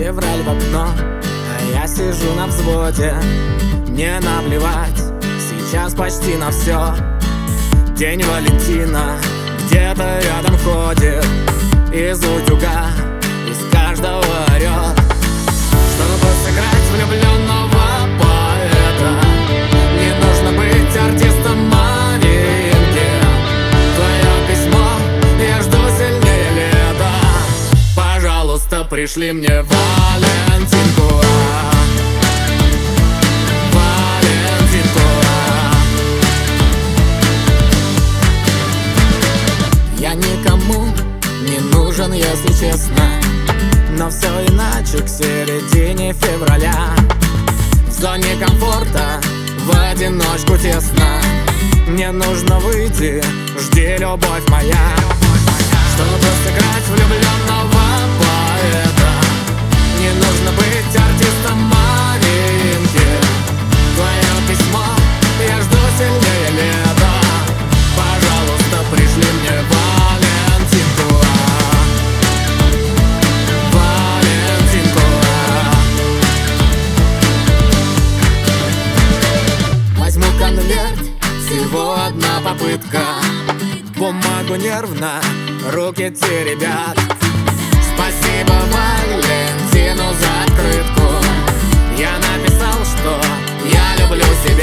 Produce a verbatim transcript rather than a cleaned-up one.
февраль в окно, а я сижу на взводе. Мне наплевать сейчас почти на все. День Валентина где-то рядом ходит, из утюга, из каждого орет. Чтобы сыграть влюбленного поэта, не нужно быть артистом новинки. Твое письмо я жду сильнее лета. Пожалуйста, пришли мне Валентинку. Валентинку. Я никому не нужен, если честно, но все иначе к середине февраля. В зоне комфорта в одиночку тесно. Мне нужно выйти, жди, любовь моя. Чтобы сыграть влюбленного поэта, не нужно быть артистом новинки. Твое письмо я жду сильнее лета. Пожалуйста, пришли мне Валентинку. Валентинку. Возьму конверт, всего одна попытка. Бумагу нервно, руки теребят. Спасибо Валентину за открытку. Я написал, что я люблю себя.